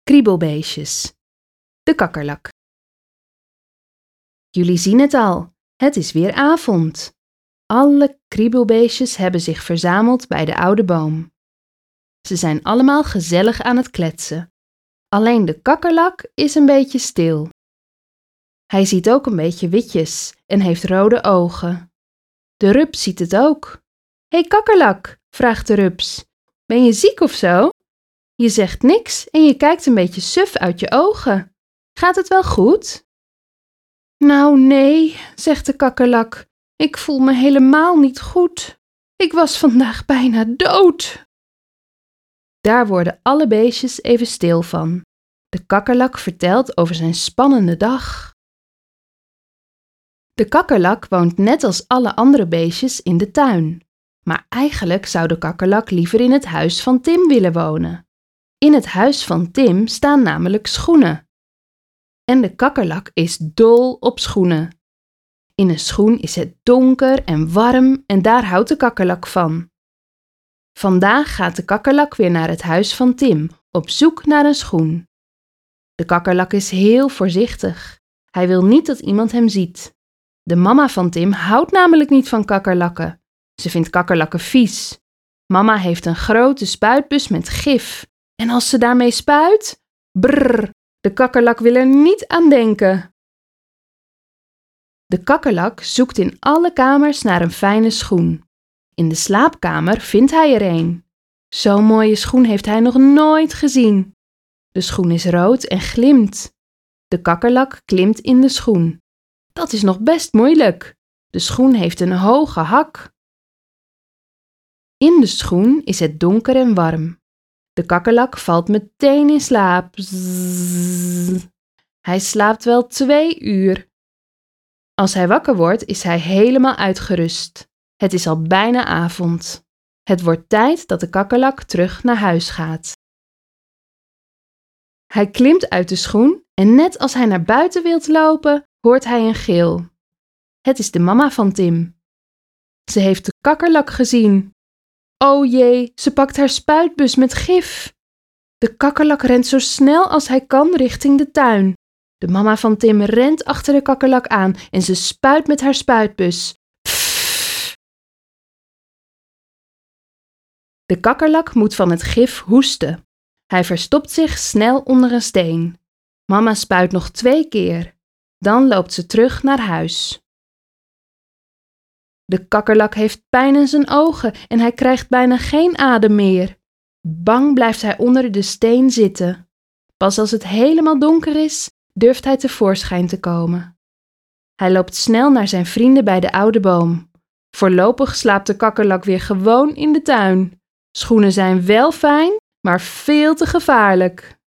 Kriebelbeestjes. De kakkerlak. Jullie zien het al, het is weer avond. Alle kriebelbeestjes hebben zich verzameld bij de oude boom. Ze zijn allemaal gezellig aan het kletsen. Alleen de kakkerlak is een beetje stil. Hij ziet ook een beetje witjes en heeft rode ogen. De rups ziet het ook. Hé kakkerlak, vraagt de rups, ben je ziek of zo? Je zegt niks en je kijkt een beetje suf uit je ogen. Gaat het wel goed? Nou nee, zegt de kakkerlak, ik voel me helemaal niet goed. Ik was vandaag bijna dood. Daar worden alle beestjes even stil van. De kakkerlak vertelt over zijn spannende dag. De kakkerlak woont net als alle andere beestjes in de tuin. Maar eigenlijk zou de kakkerlak liever in het huis van Tim willen wonen. In het huis van Tim staan namelijk schoenen. En de kakkerlak is dol op schoenen. In een schoen is het donker en warm en daar houdt de kakkerlak van. Vandaag gaat de kakkerlak weer naar het huis van Tim, op zoek naar een schoen. De kakkerlak is heel voorzichtig. Hij wil niet dat iemand hem ziet. De mama van Tim houdt namelijk niet van kakkerlakken. Ze vindt kakkerlakken vies. Mama heeft een grote spuitbus met gif. En als ze daarmee spuit, brrr, de kakkerlak wil er niet aan denken. De kakkerlak zoekt in alle kamers naar een fijne schoen. In de slaapkamer vindt hij er een. Zo'n mooie schoen heeft hij nog nooit gezien. De schoen is rood en glimt. De kakkerlak klimt in de schoen. Dat is nog best moeilijk. De schoen heeft een hoge hak. In de schoen is het donker en warm. De kakkerlak valt meteen in slaap. Zzz. Hij slaapt wel 2 uur. Als hij wakker wordt, is hij helemaal uitgerust. Het is al bijna avond. Het wordt tijd dat de kakkerlak terug naar huis gaat. Hij klimt uit de schoen en net als hij naar buiten wilt lopen, hoort hij een gil. Het is de mama van Tim. Ze heeft de kakkerlak gezien. O jee, ze pakt haar spuitbus met gif. De kakkerlak rent zo snel als hij kan richting de tuin. De mama van Tim rent achter de kakkerlak aan en ze spuit met haar spuitbus. Pfff. De kakkerlak moet van het gif hoesten. Hij verstopt zich snel onder een steen. Mama spuit nog 2 keer. Dan loopt ze terug naar huis. De kakkerlak heeft pijn in zijn ogen en hij krijgt bijna geen adem meer. Bang blijft hij onder de steen zitten. Pas als het helemaal donker is, durft hij tevoorschijn te komen. Hij loopt snel naar zijn vrienden bij de oude boom. Voorlopig slaapt de kakkerlak weer gewoon in de tuin. Schoenen zijn wel fijn, maar veel te gevaarlijk.